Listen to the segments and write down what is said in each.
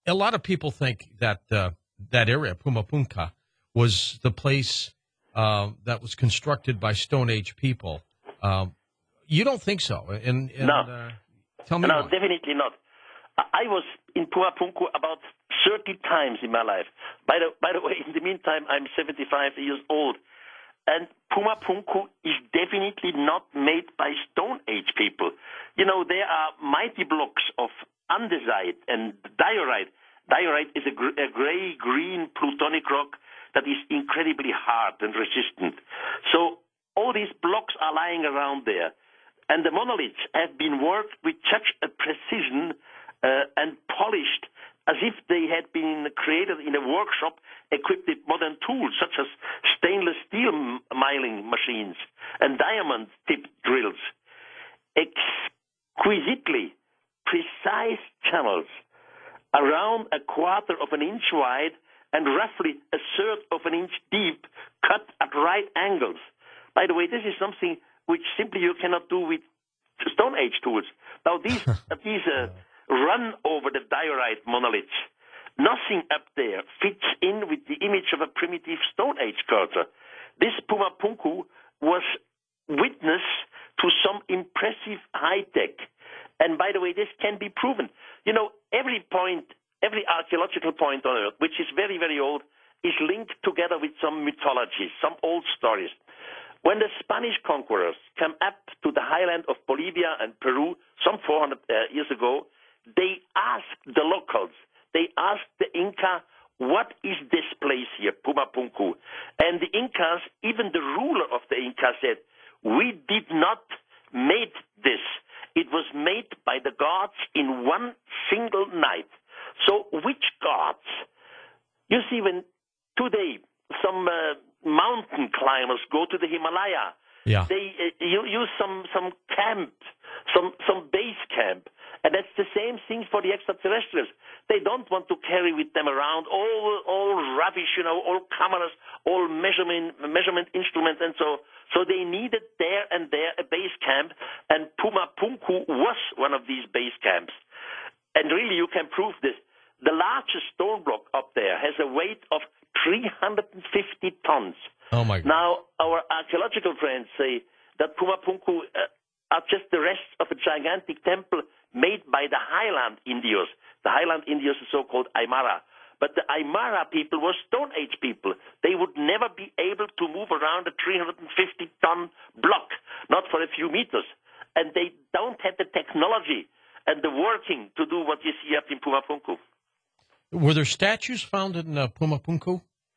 A lot of people think that that area, Pumapunka, was the place that was constructed by Stone Age people. Um, you don't think so, No, and tell me no, why. definitely not. I was in Pumapunku about 30 times in my life. By the way, in the meantime, I'm 75 years old. And Pumapunku is definitely not made by Stone Age people. You know, there are mighty blocks of andesite and diorite. Diorite is a gray-green plutonic rock that is incredibly hard and resistant. So all these blocks are lying around there. And the monoliths have been worked with such a precision and polished as if they had been created in a workshop equipped with modern tools such as stainless steel milling machines and diamond-tipped drills. Exquisitely precise channels around a quarter of an inch wide and roughly a third of an inch deep, cut at right angles. By the way, this is something which simply you cannot do with Stone Age tools. Now, these run over the diorite monoliths. Nothing up there fits in with the image of a primitive Stone Age culture. This Pumapunku was witness to some impressive high tech. And by the way, this can be proven. You know, every archaeological point on Earth, which is very, very old, is linked together with some mythology, some old stories. When the Spanish conquerors came up to the highland of Bolivia and Peru some 400 years ago, they asked the locals, they asked the Inca, what is this place here, Pumapunku? And the Incas, even the ruler of the Inca said, we did not make this. It was made by the gods in one single night. So which gods? You see, when today some mountain climbers go to the Himalaya, they use some camp, some base camp. And that's the same thing for the extraterrestrials. They don't want to carry with them around all rubbish, you know, all cameras, all measurement instruments, and so they needed there and there a base camp, and Pumapunku was one of these base camps. And really, you can prove this. The largest stone block up there has a weight of 350 tons. Oh my God! Now, our archaeological friends say that Pumapunku are just the rest of a gigantic temple made by the Highland Indios. The Highland Indios are so-called Aymara. But the Aymara people were Stone Age people. They would never be able to move around a 350-ton block, not for a few meters. And they don't have the technology and the working to do what you see up in Pumapunku. Were there statues found in Pumapunku?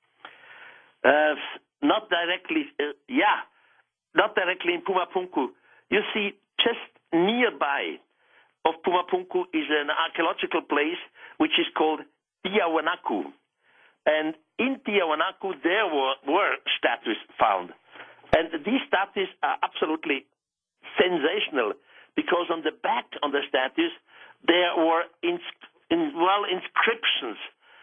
Not directly, not directly in Pumapunku. You see, just nearby of Pumapunku is an archaeological place which is called Tiahuanacu. And in Tiahuanacu, there were statues found. And these statues are absolutely sensational because on the back of the statues, there were inscriptions,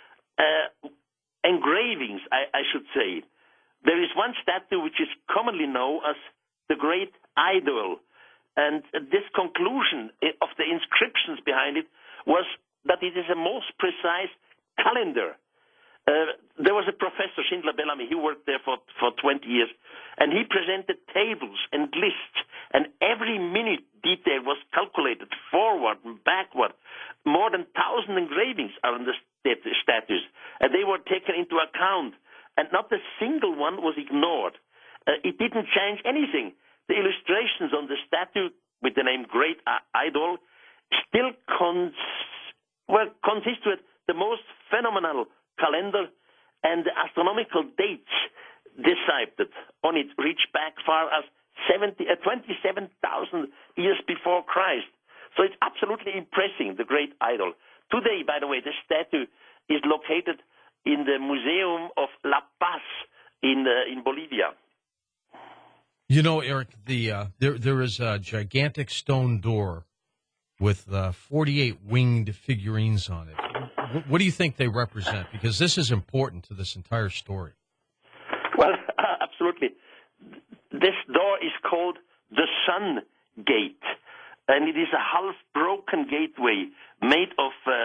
engravings, I should say. There is one statue which is commonly known as the Great Idol. And this conclusion of the inscriptions behind it was that it is a most precise calendar. There was a professor, Schindler Bellamy, he worked there for 20 years, and he presented tables and lists, and every minute detail was calculated forward and backward. More than 1,000 engravings are on the statues, and they were taken into account, and not a single one was ignored. It didn't change anything. The illustrations on the statue with the name Great Idol still consist with the most phenomenal calendar, and the astronomical dates deciphered on it reach back far as 27,000 years before Christ. So it's absolutely impressive, the Great Idol. Today, by the way, the statue is located in the Museum of La Paz in Bolivia. You know, Eric, there is a gigantic stone door with 48 winged figurines on it. What do you think they represent? Because this is important to this entire story. Well, absolutely. This door is called the Sun Gate, and it is a half-broken gateway made of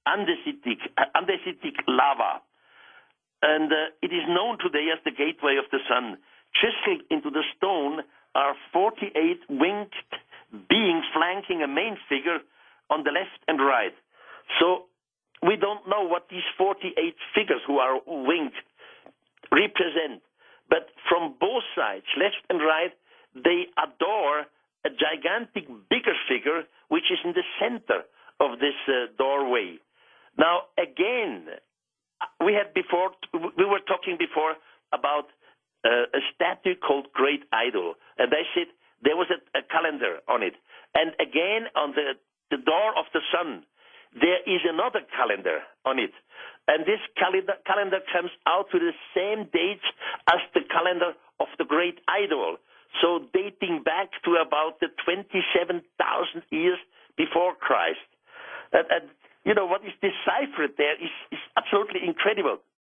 andesitic lava. And it is known today as the Gateway of the Sun. Chiseled into the stone are 48 winged beings flanking a main figure on the left and right. So we don't know what these 48 figures who are winged represent. But from both sides, left and right, they adore a gigantic, bigger figure which is in the center of this doorway. Now, again, we were talking before about a statue called Great Idol, and I said there was a calendar on it. And again, on the door of the sun, there is another calendar on it. And this calendar comes out to the same dates as the calendar of the Great Idol, so dating back to about the 27,000 years before Christ. And you know, what is deciphered there is absolutely incredible.